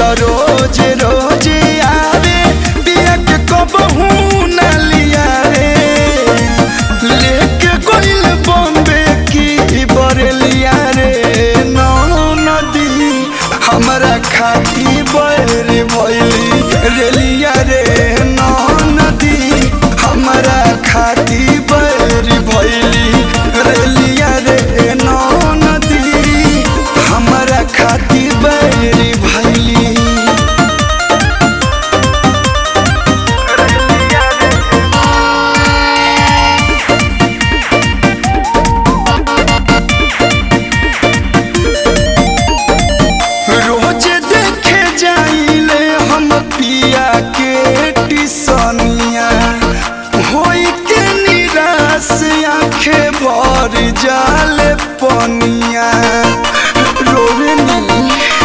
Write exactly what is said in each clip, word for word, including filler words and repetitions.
तो रोज रोज आवे पिया के कबहू न लिया रे लेके गइल बॉम्बे की बरेलिया रे नौ नदी हमरा खाती बैर भइली रेलिया रे नौ नदी हमरा खाती बैर भइली रेलिया रे नौ नदी हमरा खाती बैर भइली। रोज देखे जाइले हम पिया के टिसनिया होई के निराश आँखे भर जाले पनिया रोवे नी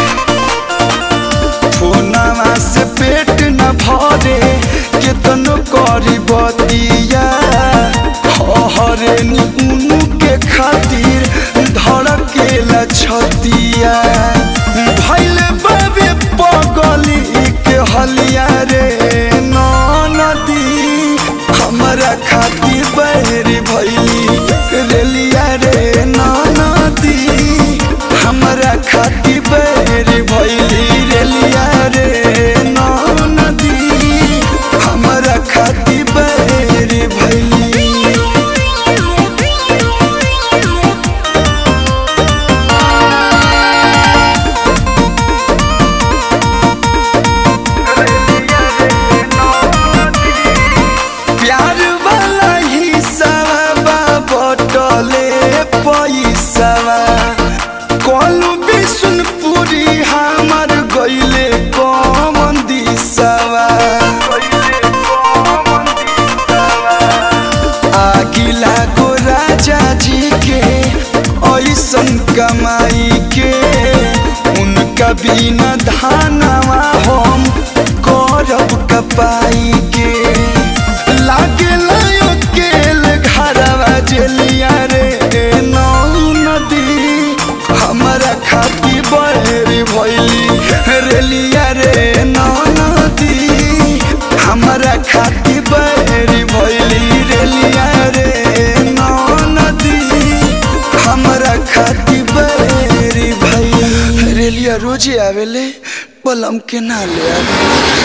फोनवा से पेट न भरे केतनो करी बतिया हरे नी के खातिर धड़केला छतिया भइल बाबे पगली के हलिया रे नौ नदी हमरा खातिर बैर भइली रेलिया रे नौ नदी हमरा खातिर बैर भइली रेलिया रे नौ नदी हमरा खातिर बैर भइली। प्यार वाला हिस्सावा बटले पैसावा कलू बिशुनपुरी हमर गइले कमन दिसावा आगिला गो राजा जी के ऐसन कमाई के उनका बिना धानवा हम करब कपाई के लागे लायो केल घरवा जेलिया रे नौ नदी हमरा खाती बैर भइली रेलिया रे नौ नदी हमरा खाती बैर भइली रेलिया रे नौ नदी हमरा खाती बैर भइली रेलिया रोजे आवेले पलम के ना ले आवेले।